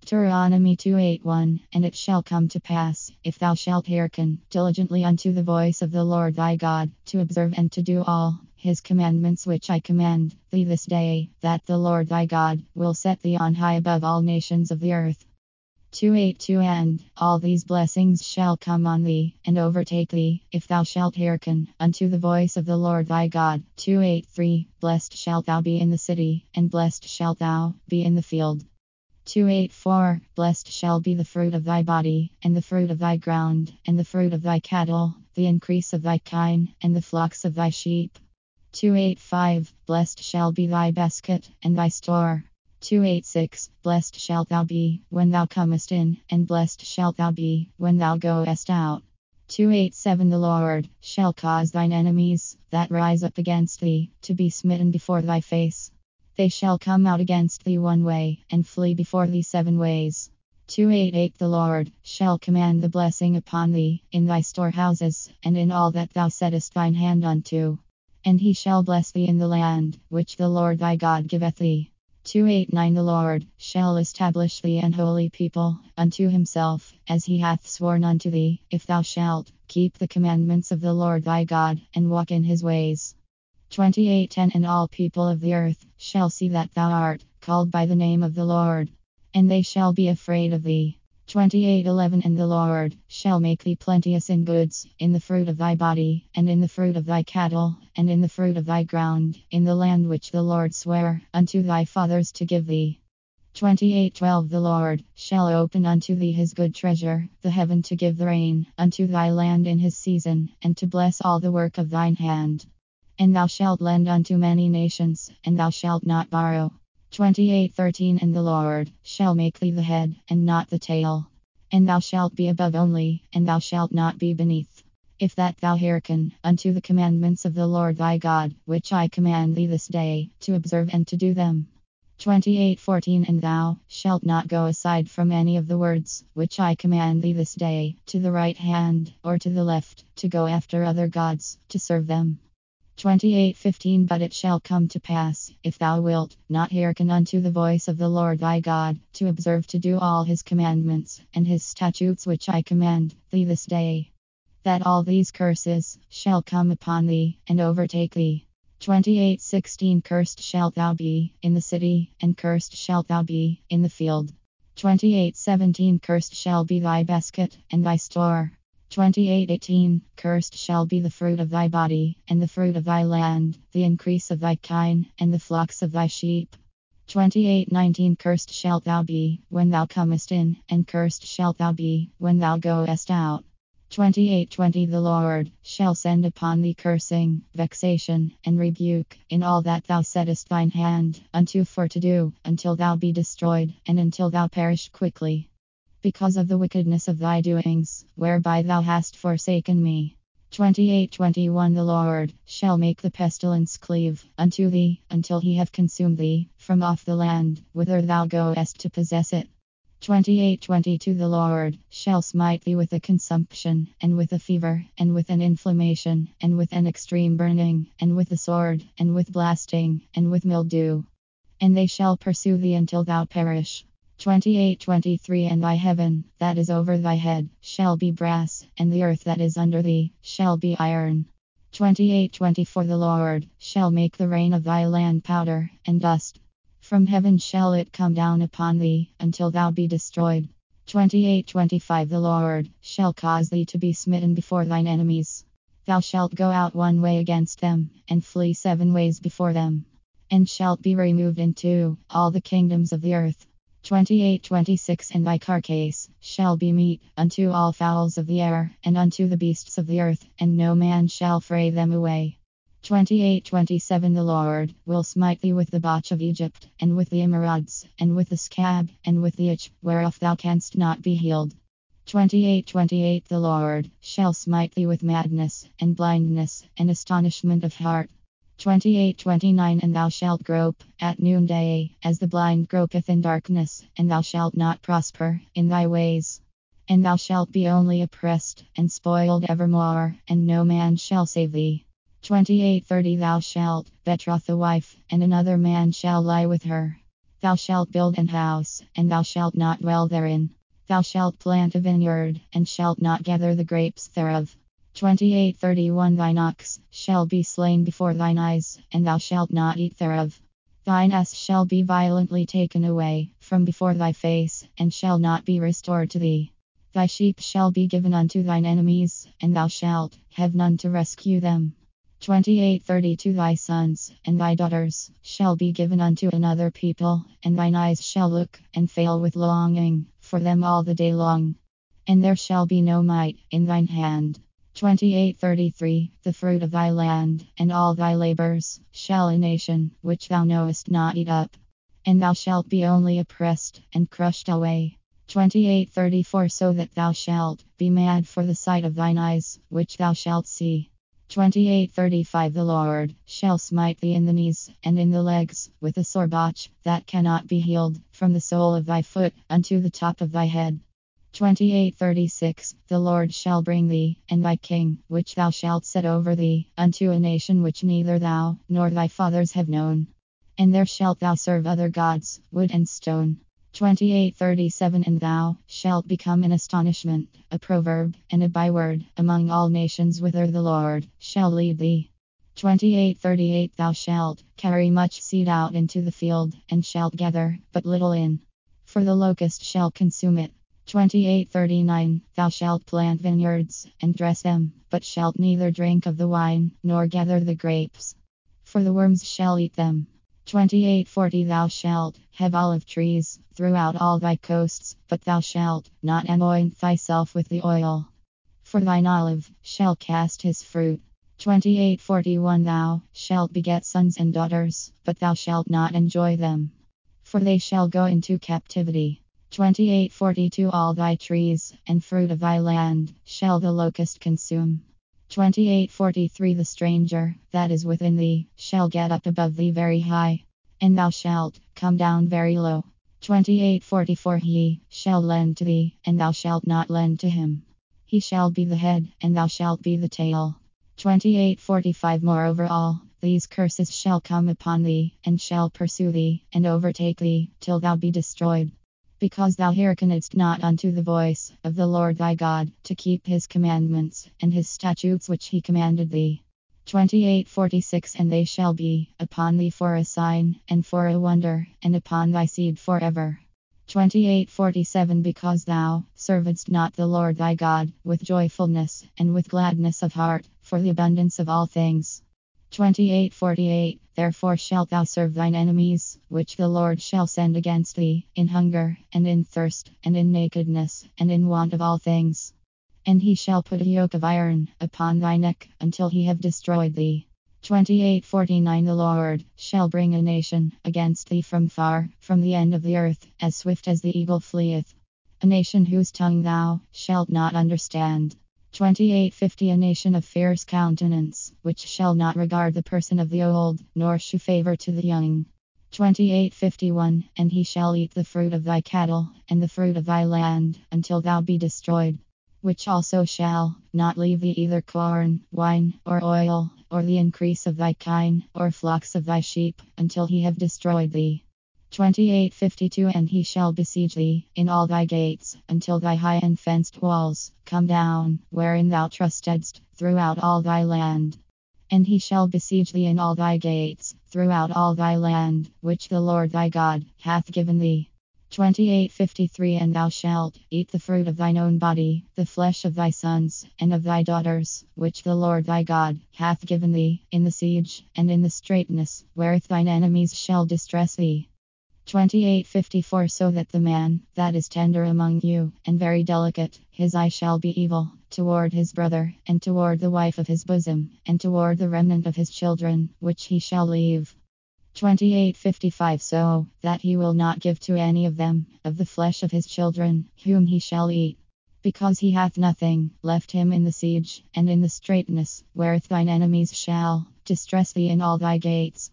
Deuteronomy 2:8-1 And it shall come to pass, if thou shalt hearken diligently unto the voice of the Lord thy God, to observe and to do all his commandments which I command thee this day, that the Lord thy God will set thee on high above all nations of the earth. 2:8-2 And all these blessings shall come on thee, and overtake thee, if thou shalt hearken unto the voice of the Lord thy God. 2:8-3 Blessed shalt thou be in the city, and blessed shalt thou be in the field. 2:8-4 Blessed shall be the fruit of thy body, and the fruit of thy ground, and the fruit of thy cattle, the increase of thy kine, and the flocks of thy sheep. 2:8-5 Blessed shall be thy basket, and thy store. 2:8-6 Blessed shalt thou be when thou comest in, and blessed shalt thou be when thou goest out. 2:8-7 The Lord shall cause thine enemies that rise up against thee to be smitten before thy face. They shall come out against thee one way, and flee before thee 7 ways. 2:8-8 The Lord shall command the blessing upon thee in thy storehouses, and in all that thou settest thine hand unto. And he shall bless thee in the land which the Lord thy God giveth thee. 2:8-9 The Lord shall establish thee an holy people unto himself, as he hath sworn unto thee, if thou shalt keep the commandments of the Lord thy God, and walk in his ways. 28:10 And all people of the earth shall see that thou art called by the name of the Lord, and they shall be afraid of thee. 28:11 And the Lord shall make thee plenteous in goods, in the fruit of thy body, and in the fruit of thy cattle, and in the fruit of thy ground, in the land which the Lord sware unto thy fathers to give thee. 28:12 The Lord shall open unto thee his good treasure, the heaven, to give the rain unto thy land in his season, and to bless all the work of thine hand. And thou shalt lend unto many nations, and thou shalt not borrow. 28:13 And the Lord shall make thee the head, and not the tail. And thou shalt be above only, and thou shalt not be beneath. If that thou hearken unto the commandments of the Lord thy God, which I command thee this day, to observe and to do them. 28:14 And thou shalt not go aside from any of the words which I command thee this day, to the right hand, or to the left, to go after other gods, to serve them. 28:15 But it shall come to pass, if thou wilt not hearken unto the voice of the Lord thy God, to observe to do all his commandments, and his statutes which I command thee this day, that all these curses shall come upon thee, and overtake thee. 28:16 Cursed shalt thou be in the city, and cursed shalt thou be in the field. 28:17 Cursed shall be thy basket, and thy store. 28:18 Cursed shall be the fruit of thy body, and the fruit of thy land, the increase of thy kine, and the flocks of thy sheep. 28:19 Cursed shalt thou be when thou comest in, and cursed shalt thou be when thou goest out. 28:20 The Lord shall send upon thee cursing, vexation, and rebuke, in all that thou settest thine hand unto for to do, until thou be destroyed, and until thou perish quickly, because of the wickedness of thy doings, whereby thou hast forsaken me. 28:21 The Lord shall make the pestilence cleave unto thee, until he have consumed thee from off the land, whither thou goest to possess it. 28:22 The Lord shall smite thee with a consumption, and with a fever, and with an inflammation, and with an extreme burning, and with the sword, and with blasting, and with mildew. And they shall pursue thee until thou perish. 28:23 And thy heaven, that is over thy head, shall be brass, and the earth that is under thee shall be iron. 28:24 The Lord shall make the rain of thy land powder, and dust. From heaven shall it come down upon thee, until thou be destroyed. 28:25 The Lord shall cause thee to be smitten before thine enemies. Thou shalt go out one way against them, and flee 7 ways before them, and shalt be removed into all the kingdoms of the earth. 28:26 And thy carcase shall be meat unto all fowls of the air, and unto the beasts of the earth, and no man shall fray them away. 28:27 The Lord will smite thee with the botch of Egypt, and with the emerods, and with the scab, and with the itch, whereof thou canst not be healed. 28:28 The Lord shall smite thee with madness, and blindness, and astonishment of heart. 28:29 And thou shalt grope at noonday, as the blind gropeth in darkness, and thou shalt not prosper in thy ways. And thou shalt be only oppressed and spoiled evermore, and no man shall save thee. 28:30 Thou shalt betroth a wife, and another man shall lie with her. Thou shalt build an house, and thou shalt not dwell therein. Thou shalt plant a vineyard, and shalt not gather the grapes thereof. 28:31 Thine ox shall be slain before thine eyes, and thou shalt not eat thereof. Thine ass shall be violently taken away from before thy face, and shall not be restored to thee. Thy sheep shall be given unto thine enemies, and thou shalt have none to rescue them. 28:32 Thy sons and thy daughters shall be given unto another people, and thine eyes shall look and fail with longing for them all the day long. And there shall be no might in thine hand. 28:33 The fruit of thy land and all thy labors shall a nation which thou knowest not eat up, and thou shalt be only oppressed and crushed away. 28:34 So that thou shalt be mad for the sight of thine eyes, which thou shalt see. 28:35 The Lord shall smite thee in the knees and in the legs with a sore botch that cannot be healed from the sole of thy foot unto the top of thy head. 28:36 The Lord shall bring thee and thy king, which thou shalt set over thee, unto a nation which neither thou nor thy fathers have known. And there shalt thou serve other gods, wood and stone. 28:37 And thou shalt become an astonishment, a proverb, and a byword among all nations whither the Lord shall lead thee. 28:38 Thou shalt carry much seed out into the field, and shalt gather but little in, for the locust shall consume it. 28:39 Thou shalt plant vineyards and dress them, but shalt neither drink of the wine nor gather the grapes, for the worms shall eat them. 28:40 Thou shalt have olive trees throughout all thy coasts, but thou shalt not anoint thyself with the oil, for thine olive shall cast his fruit. 28:41 Thou shalt beget sons and daughters, but thou shalt not enjoy them, for they shall go into captivity. 28:42 All thy trees and fruit of thy land shall the locust consume. 28:43 The stranger that is within thee shall get up above thee very high, and thou shalt come down very low. 28:44 He shall lend to thee, and thou shalt not lend to him. He shall be the head, and thou shalt be the tail. 28:45 Moreover all these curses shall come upon thee, and shall pursue thee, and overtake thee, till thou be destroyed, because thou hearkenedst not unto the voice of the Lord thy God, to keep his commandments and his statutes which he commanded thee. 28:46 And they shall be upon thee for a sign, and for a wonder, and upon thy seed forever. 28:47 Because thou servedst not the Lord thy God with joyfulness and with gladness of heart, for the abundance of all things. 28:48 Therefore shalt thou serve thine enemies, which the Lord shall send against thee, in hunger, and in thirst, and in nakedness, and in want of all things. And he shall put a yoke of iron upon thy neck, until he have destroyed thee. 28:49 The Lord shall bring a nation against thee from far, from the end of the earth, as swift as the eagle fleeth. A nation whose tongue thou shalt not understand. 28:50 A nation of fierce countenance, which shall not regard the person of the old, nor shew favor to the young. 28:51 And he shall eat the fruit of thy cattle, and the fruit of thy land, until thou be destroyed, which also shall not leave thee either corn, wine, or oil, or the increase of thy kine, or flocks of thy sheep, until he have destroyed thee. 28:52 And he shall besiege thee in all thy gates, until thy high and fenced walls come down, wherein thou trustedst, throughout all thy land. And he shall besiege thee in all thy gates, throughout all thy land, which the Lord thy God hath given thee. 28:53 And thou shalt eat the fruit of thine own body, the flesh of thy sons and of thy daughters, which the Lord thy God hath given thee, in the siege and in the straitness, wherewith thine enemies shall distress thee. 28:54 So that the man that is tender among you, and very delicate, his eye shall be evil toward his brother, and toward the wife of his bosom, and toward the remnant of his children, which he shall leave. 28:55 So that he will not give to any of them of the flesh of his children, whom he shall eat, because he hath nothing left him in the siege and in the straitness, wherewith thine enemies shall distress thee in all thy gates.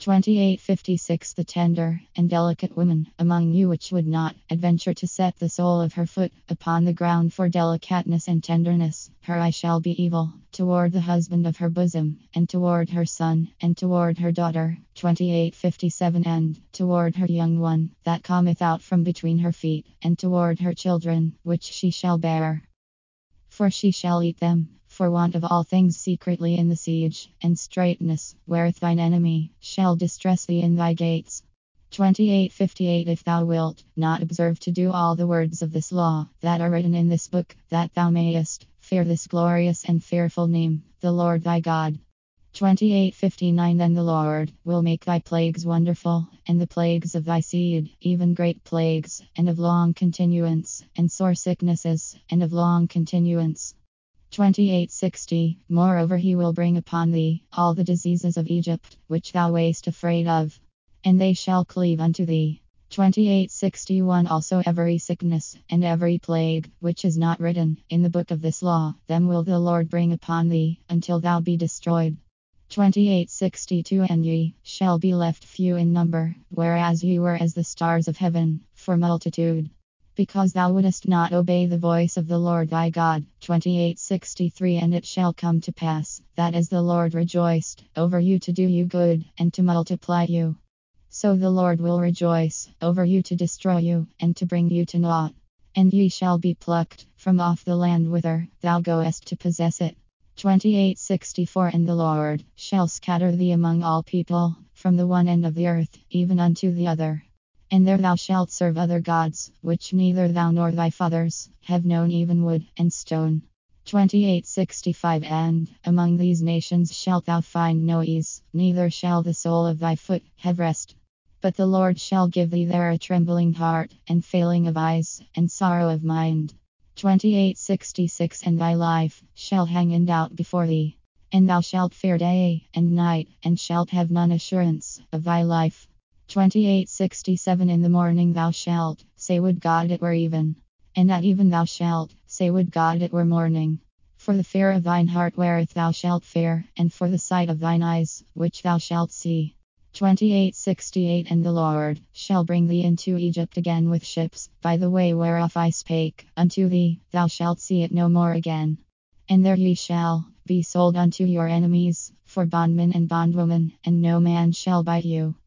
28:56 The tender and delicate woman among you which would not adventure to set the sole of her foot upon the ground for delicateness and tenderness, her eye shall be evil toward the husband of her bosom, and toward her son, and toward her daughter. 28:57 And toward her young one, that cometh out from between her feet, and toward her children, which she shall bear. For she shall eat them, for want of all things secretly in the siege, and straitness, wherewith thine enemy shall distress thee in thy gates. 28:58 If thou wilt not observe to do all the words of this law that are written in this book, that thou mayest fear this glorious and fearful name, the Lord thy God. 28:59 Then the Lord will make thy plagues wonderful, and the plagues of thy seed, even great plagues, and of long continuance, and sore sicknesses, and of long continuance. 28:60 Moreover he will bring upon thee all the diseases of Egypt, which thou wast afraid of, and they shall cleave unto thee. 28:61 Also every sickness, and every plague, which is not written in the book of this law, them will the Lord bring upon thee, until thou be destroyed. 28:62 And ye shall be left few in number, whereas ye were as the stars of heaven, for multitude. Because thou wouldest not obey the voice of the Lord thy God. 28:63 And it shall come to pass, that as the Lord rejoiced over you to do you good, and to multiply you, so the Lord will rejoice over you to destroy you, and to bring you to naught. And ye shall be plucked from off the land whither thou goest to possess it. 28:64 And the Lord shall scatter thee among all people, from the one end of the earth even unto the other. And there thou shalt serve other gods, which neither thou nor thy fathers have known, even wood and stone. 28:65 And among these nations shalt thou find no ease, neither shall the sole of thy foot have rest. But the Lord shall give thee there a trembling heart, and failing of eyes, and sorrow of mind. 28:66 And thy life shall hang in doubt before thee, and thou shalt fear day and night, and shalt have none assurance of thy life. 28:67 In the morning thou shalt say, Would God it were even, and at even thou shalt say, Would God it were morning. For the fear of thine heart wherewith thou shalt fear, and for the sight of thine eyes, which thou shalt see. 28:68 And the Lord shall bring thee into Egypt again with ships, by the way whereof I spake unto thee, thou shalt see it no more again. And there ye shall be sold unto your enemies, for bondmen and bondwomen, and no man shall buy you.